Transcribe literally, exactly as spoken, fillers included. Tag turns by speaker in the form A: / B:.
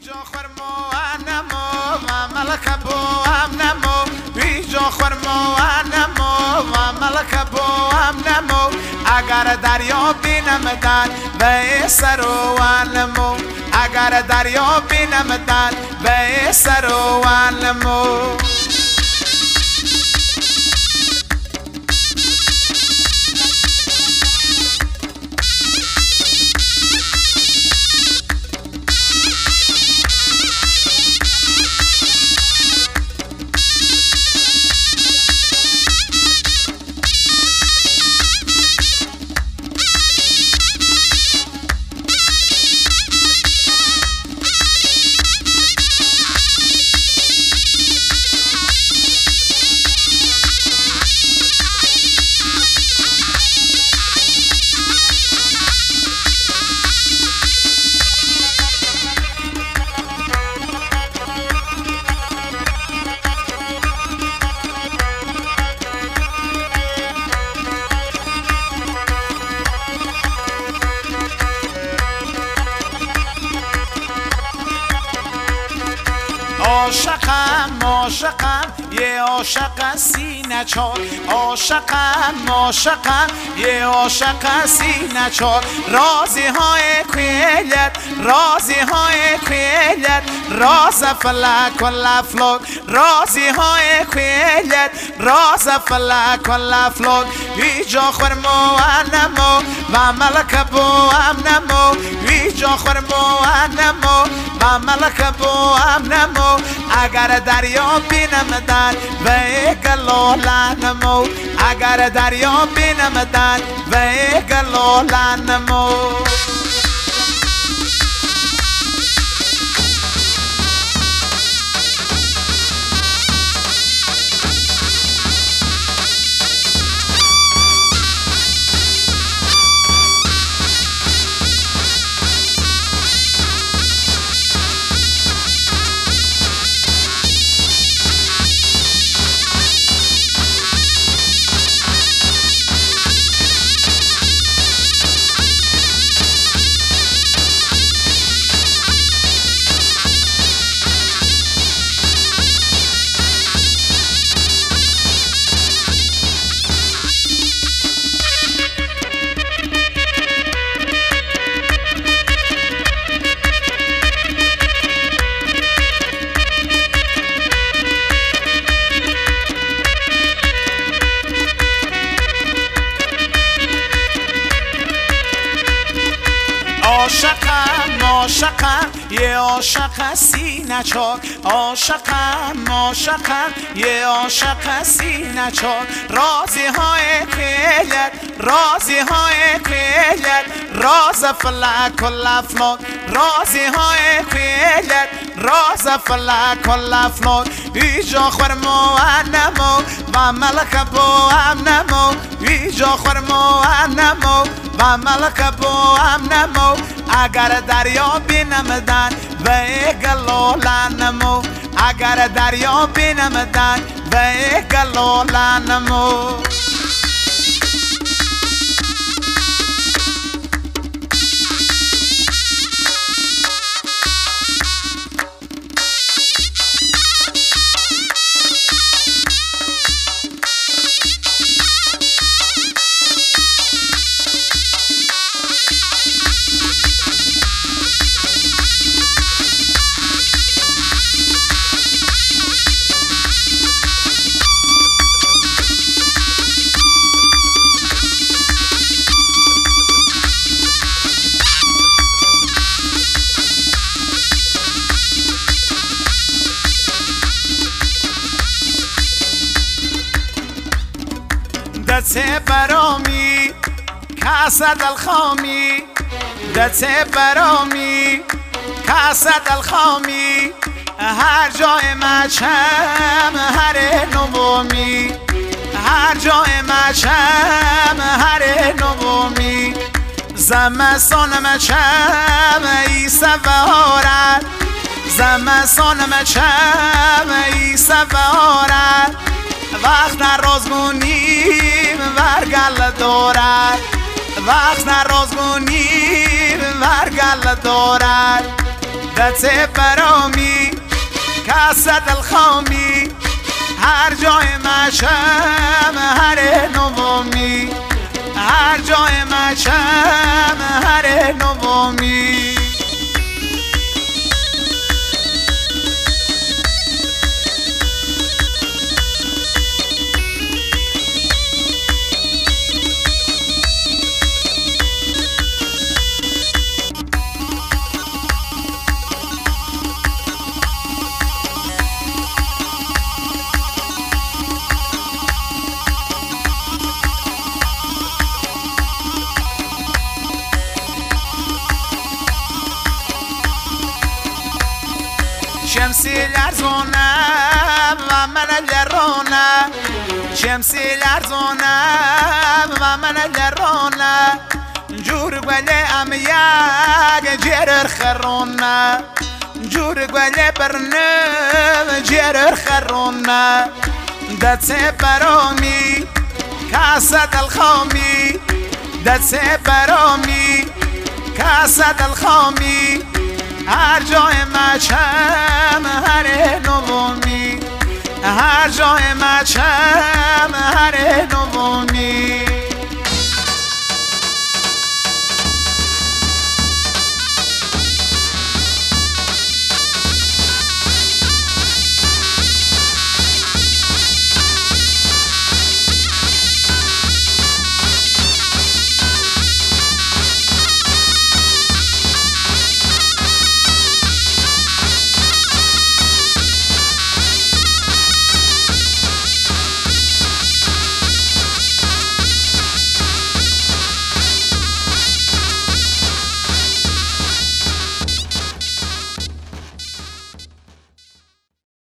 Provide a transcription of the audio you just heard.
A: ویجا خورمو نمو و ملک بو هم نمو ویجا خورمو نمو و ملک بو هم نمو اگر دریا بینمدن به سر و نمو اگر دریا بینمدن به سر و نمو عاشقم عاشقم یه عاشق سینه چار عاشقم عاشقم یه عاشق سینه چار رازی های کویلت رازی های کویلت راز فلک و لفلک رازی های کویلت راز فلک و لفلک ویجا خورمو نمو و ملک بو هم نمو ویجا خورمو نمو و ملک بو هم نمو اگر دریا بینمدن به گلولا نمو اگر دریا بینمدن به گلولا نمو عاشقم عاشقم یه عاشق سینه چار عاشقم عاشقم یه عاشق سینه چار رازی های کویلت رازی های کویلت راز فلک و لفلک رازی های کویلت راز فلک و لفلک ویجا خورمو نمو و ملک بو هم نمو ویجا خورمو نمو و ملک بو هم نمو اگر دریا بینمدن به گلولا نمو اگر دریا بینمدن به گلولا نمو دست برامی کاسد الخامی دست برامی کاسد الخامی هر جای مچم هر نومی هر جای مچم هر نومی زمستان مچم ای سوارد زمستان مچم ای سوارد وقت نرازگونیم ورگل دارد وقت نرازگونیم ورگل دارد دست برامی کاسه دلخوامی هر جای مشم هر نومی هر جای مشم هر نومی شمسی لرزونه و من لرونه شمسی لرزونه و من لرونه جور گوله ام یک جرر خرونه جور گوله برنم جرر خرونه دست برامی کاسه دلخوامی دست برامی کاسه دلخوامی هر جای مچم هر نومی هر جای مچم هر نومی